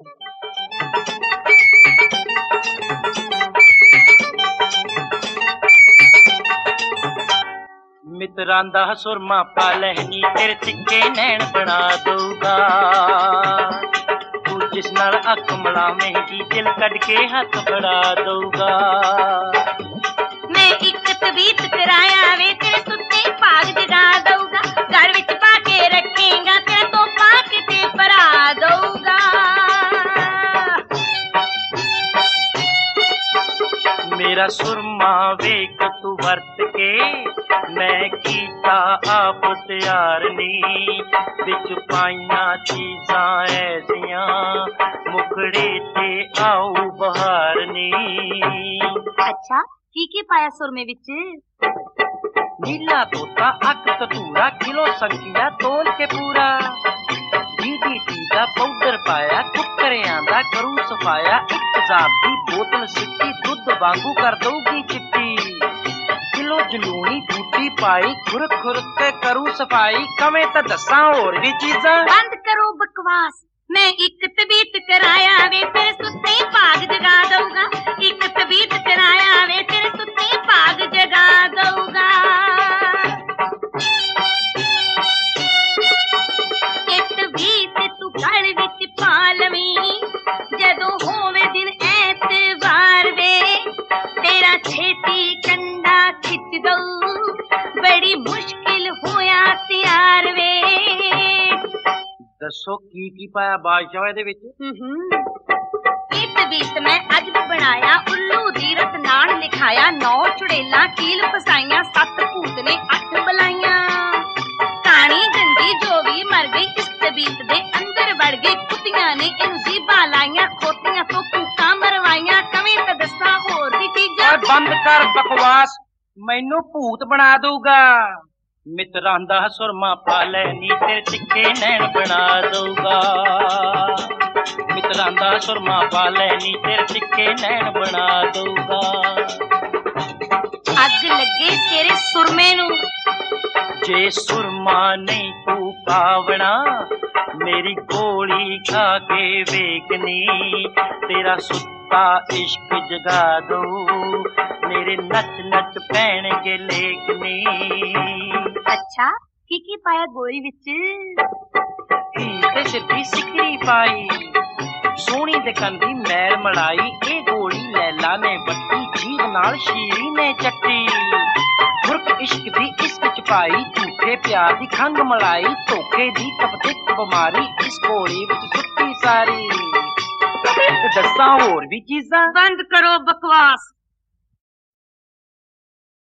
मित्रां दा सुरमा पा लहनी तेरे तिक्के नैन बना दूगा। तू जिस नाल अख मिलावेंगी दिल कट के हाथ फड़ा दूगा। मैं एक तबीत कराया वे तेरे सुत्ते भाग जगा दूगा। घर विच पाके रखेगा तेरा तो पाके ते भरा दूगा। मेरा सुरमा वेख तू वरत के मैं कीता आप तैयार नी। बिच पाइया चीजां ऐसियां मुखड़े ते आऊ बहार नी। अच्छा की पाया सुरमे विच? नीला तोता अक ततूरा किलो संखिया तोल के पूरा। DDT दा पाउडर पाया कुकरियां दा करू सफाया। एक जाती बोतल सिੱਟੀ दुध वांगू कर दूगी चिट्टी। किलो जलूनी बूटी पाई खुरक खुरक के करू सफाई। कमे तो दसा होर भी चीजां। बंद करो बकवास। मैं एक तबीत कराया वे तेरे सुत्ते भाग जगा दूंगा। एक तबीत कराया वे तेरे सुत्ते भाग जगा दूंगा। एक तबीत तू घर विच पा लवीं जदों होवे दिन ऐतवार वे। तेरा छेती कंधा खिच दऊ बड़ी मुश्किल होया तैयार वे। दसो की पाया बादशाह दे विच? इस तबीत मैं अज भी बनाया उल्लू दी रत नाल लिखाया। 9 चुड़ेला कील फसाइया 7 भूत ने 8 बलाइया। कहानी गंदी जो भी मर गई इस तबीत दे अंदर वड़ गई। कुत्तियां ने इन जीबा लाइया खोतियां तो कूका मरवाइया। कवे तो दसा होर भी चीजां। बंद कर बकवास मैनू भूत बना दूगा। मित्रां दा सुरमा पा लैनी तेरे तिक्के नैन बना दूगा। मित्रां दा सुरमा पा लैनी तेरे तिक्के नैन बना दूगा। अग लगे तेरे सुरमे नू। जे सुरमा नहीं तू पावना मेरी गोली खा के वेखनी। तेरा सुत्ता इश्क जगा दू मेरे नच नच पैण के लेखनी। अच्छा की पाया गोरी विच? सिर दी सिकरी पाई सोहनी दे कन दी मैल मलाई। ए गोली लैला ने बट्टी जीभ नाल शीरी ने चट्टी। मुर्ख इश्क दी इस विच पाई झूठे प्यार दी खंग मलाई। धोखे दी तपतिक बीमारी इस गोली विच सुट्टी सारी। दसा होर भी चीजां। बंद करो बकवास।